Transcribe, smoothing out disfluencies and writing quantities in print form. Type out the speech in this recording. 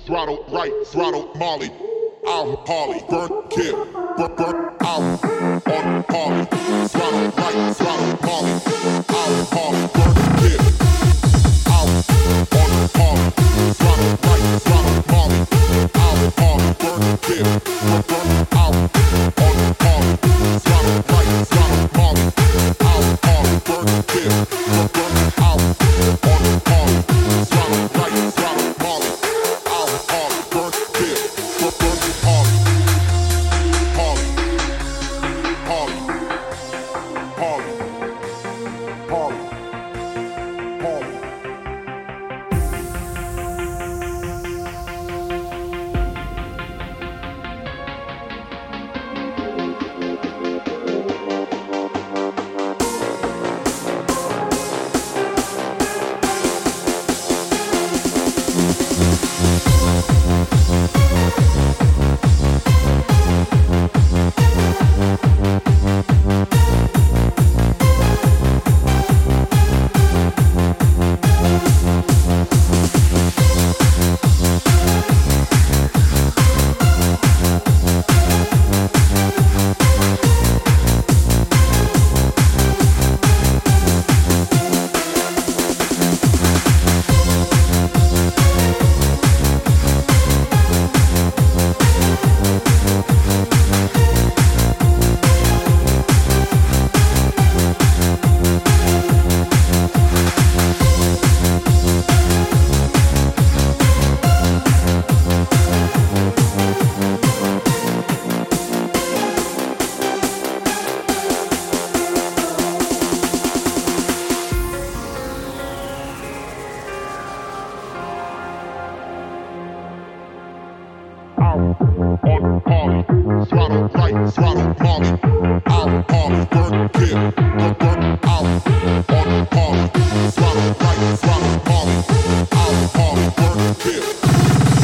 throttle right, throttle Molly. Out Harley, burn, kill, burn, out on Harley. Throttle right, throttle Molly. Out Harley, burn, kill, out on Harley. Throttle right, throttle Molly. Out Harley, burn, kill, burn, out on Harley. Throttle right, throttle Molly. Out Harley, burn, kill, burn, out on Harley. Throttle right, throttle Molly. Out Harley, burn, kill, burn, Harley. Harley, Harley, Harley, Harley, Harley. On Harley, throttle right, throttle Molly. Out Harley, burn, kill, burn, out on Harley. Throttle right, throttle Molly. Out Harley, burn, kill.